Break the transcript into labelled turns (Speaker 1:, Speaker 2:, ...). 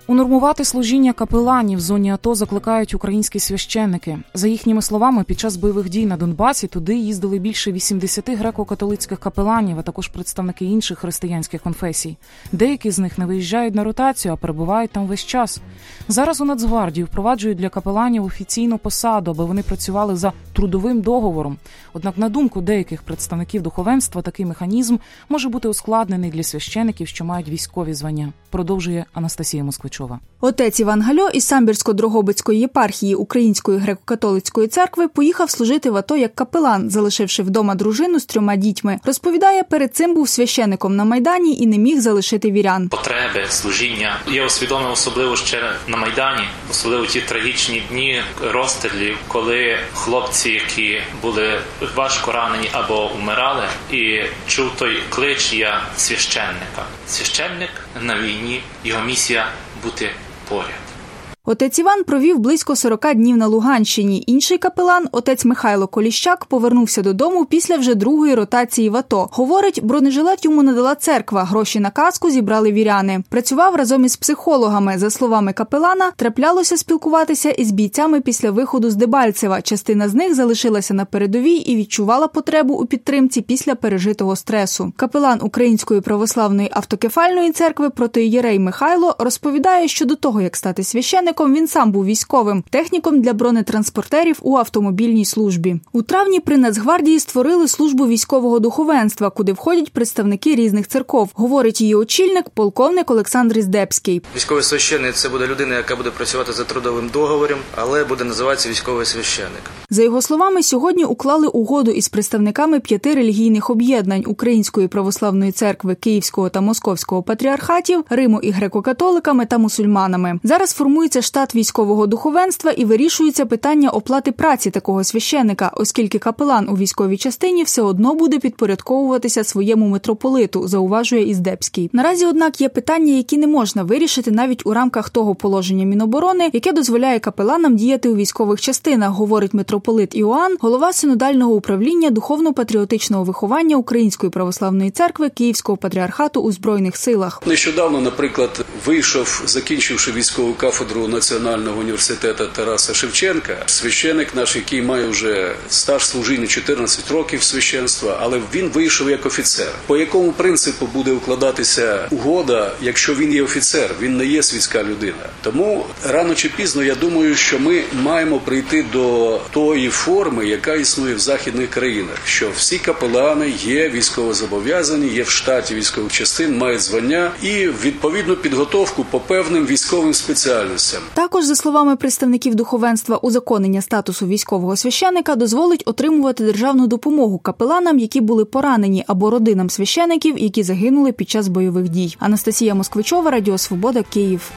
Speaker 1: Унормувати служіння капеланів в зоні АТО закликають українські священники. За їхніми словами, під час бойових дій на Донбасі туди їздили більше 80 греко-католицьких капеланів, а також представники інших християнських конфесій. Деякі з них не виїжджають на ротацію, а перебувають там весь час. Зараз у Нацгвардії впроваджують для капеланів офіційну посаду, аби вони працювали за трудовим договором. Однак, на думку деяких представників духовенства, такий механізм може бути ускладнений для священиків, що мають військові звання. Продовжує Анастасія Москвичова.
Speaker 2: Отець Іван Гальо із Самбірсько-Дрогобицької єпархії Української греко-католицької церкви поїхав служити в АТО як капелан, залишивши вдома дружину з 3 дітьми. Розповідає, перед цим був священиком на Майдані і не міг залишити вірян.
Speaker 3: Потреби, служіння. Я усвідомив особливо ще на Майдані, особливо ті трагічні дні розстрілів, коли хлопці, які були важко ранені або умирали, і чув той клич «Я священника». Священник на війні, його місія – бути поряд.
Speaker 2: Отець Іван провів близько 40 днів на Луганщині. Інший капелан, отець Михайло Коліщак, повернувся додому після вже другої ротації в АТО. Говорить, бронежилет йому надала церква, гроші на каску зібрали віряни. Працював разом із психологами. За словами капелана, траплялося спілкуватися із бійцями після виходу з Дебальцева. Частина з них залишилася на передовій і відчувала потребу у підтримці після пережитого стресу. Капелан Української православної автокефальної церкви протоієрей Михайло розповідає, що до того, як стати священником, він сам був військовим, техніком для бронетранспортерів у автомобільній службі. У травні при Нацгвардії створили службу військового духовенства, куди входять представники різних церков, говорить її очільник, полковник Олександр Іздебський.
Speaker 4: Військовий священник – це буде людина, яка буде працювати за трудовим договором, але буде називатися військовий священник.
Speaker 2: За його словами, сьогодні уклали угоду із представниками 5 релігійних об'єднань Української православної церкви, Київського та Московського патріархатів, Риму і греко-католиками та мусульманами. Зараз формується штат військового духовенства і вирішується питання оплати праці такого священника, оскільки капелан у військовій частині все одно буде підпорядковуватися своєму митрополиту, зауважує Іздебський. Наразі, однак, є питання, які не можна вирішити навіть у рамках того положення Міноборони, яке дозволяє капеланам діяти у військових частинах, говорить митрополит Іоанн, голова синодального управління духовно-патріотичного виховання Української православної церкви Київського патріархату у Збройних силах.
Speaker 5: Нещодавно, наприклад, вийшов, закінчивши військову кафедру Національного університету Тараса Шевченка, священик наш, який має вже стаж служіння 14 років священства, але він вийшов як офіцер. По якому принципу буде укладатися угода, якщо він є офіцер, він не є світська людина. Тому рано чи пізно, я думаю, що ми маємо прийти до тої форми, яка існує в західних країнах, що всі капелани є військовозобов'язані, є в штаті військових частин, мають звання і відповідну підготовку по певним військовим спеціальностям.
Speaker 2: Також, за словами представників духовенства, узаконення статусу військового священика дозволить отримувати державну допомогу капеланам, які були поранені, або родинам священиків, які загинули під час бойових дій. Анастасія Москвичова, Радіо Свобода, Київ.